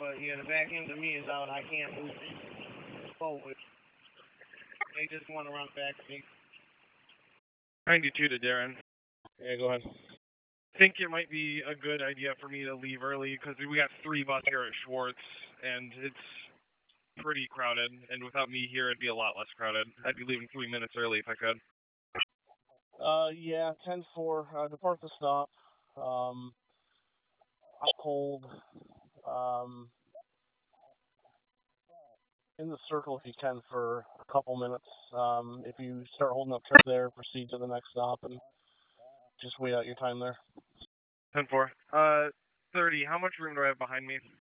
but yeah, the back end of me is out. I can't move forward. They just want to run back to me. 92 to Darren. Yeah, go ahead. I think it might be a good idea for me to leave early because we got 3 buses here at Schwartz, and it's pretty crowded. And without me here, it'd be a lot less crowded. I'd be leaving 3 minutes early if I could. Yeah, 10-4. Depart the stop. I hold in the circle if you can for a couple minutes. If you start holding up traffic there, proceed to the next stop and just wait out your time there. 10-4. 30. How much room do I have behind me?